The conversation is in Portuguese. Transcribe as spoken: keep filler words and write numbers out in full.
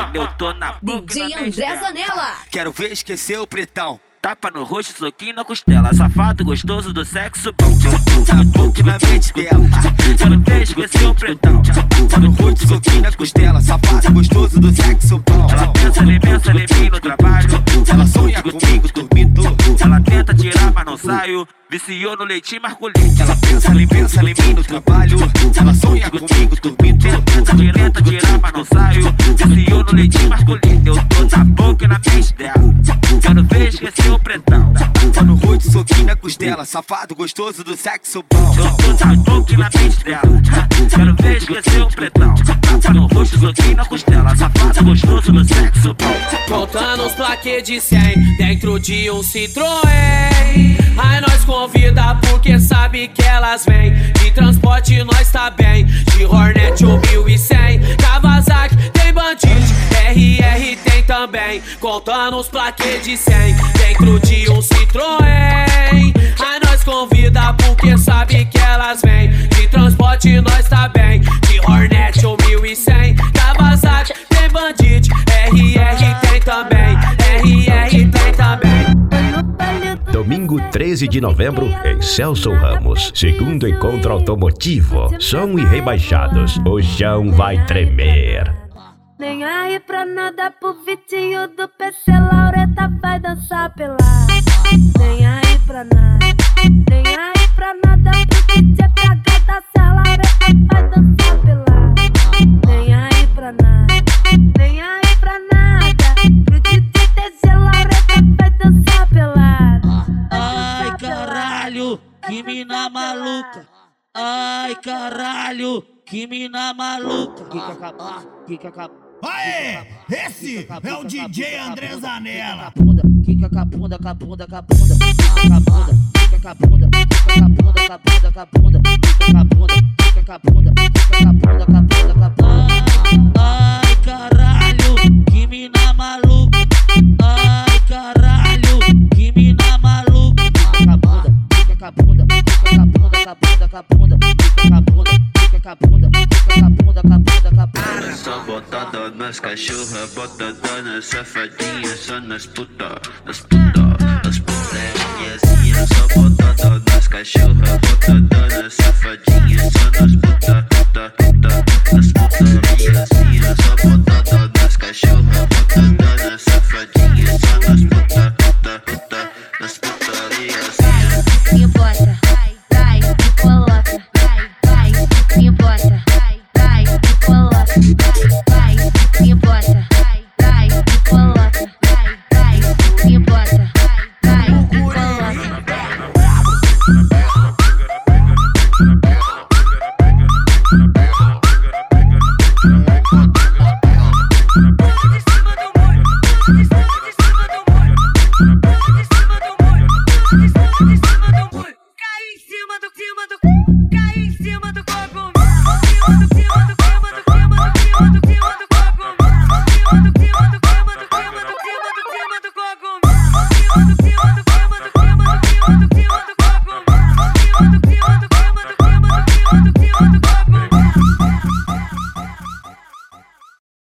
colina, eu tô na boca. D J André Zanella. Quero ver esquecer o pretão. Tapa no rosto, soquinho na costela. Safado, gostoso do sexo bom. Na boca e na mente dela. Quero ver esquecer o pretão. Tapa no rosto, soquinho na costela. Safado, gostoso do sexo bom. Ela pensa, ele pensa, ele vem no trabalho. Ela sonha comigo, dormindo. Ela tenta tirar, mas não saio. Viciou no leitinho masculino. Ela pensa, ele pensa, ele vem no trabalho. Ela sonha comigo, dormindo. Tenta direta, tirar, mas não saio. Viciou no leitinho masculino. Eu tô na boca e na mente dela. Quero ver esquecer o pretão. Tapa no rosto, soquinho na costela. Safado, gostoso do sexo bom. Eu tô na boca e na mente dela. Quero ver esquecer o pretão. Tapa no rosto, soquinho na costela. Safado, gostoso do sexo bom. Contando os plaquês de cem dentro de um Citroën. Aí nós convida porque sabe que elas vêm. De transporte nós tá bem. De Hornet ou mil e cem. Kawasaki tem Bandit, R R tem também. Contando os plaquês de cem dentro de um Citroën. Aí nós convida porque sabe que elas vêm. De transporte nós tá bem. De Hornet ou mil e cem. Kawasaki tem Bandit, R R tem também. R R tem também. Domingo treze de novembro, em Celso Ramos. Segundo encontro automotivo. Som e rebaixados. O chão vai tremer. Nem aí pra nada pro Vitinho do P C. Laureta vai dançar pelada. Nem aí pra nada. Nem aí pra nada pro D J P H da Serra. Laureta vai dançar pelada. Nem aí pra nada. Nem aí pra nada pro D J T G. Laureta vai dançar pelada. Ai caralho, que mina maluca. Ai caralho, que mina maluca. Que acabou, que acabou. Aê, esse é o D J André Zanella. Kika capunda, capunda, capunda, kika capunda, kika capunda, kika capunda, capunda, capunda, kika capunda, kika capunda, kika capunda, capunda, capunda. Ai caralho, que mina maluca. Ai caralho, que mina maluca. Kika capunda, kika capunda, kika capunda, capunda, capunda, kika capunda, kika capunda, kika capunda, capunda, capunda. Só botada nas cachorras, botada nas safadinhas, só nas puta, nas puta, nas putrinhas. Só botada nas cachorras, botada nas safadinhas, só nas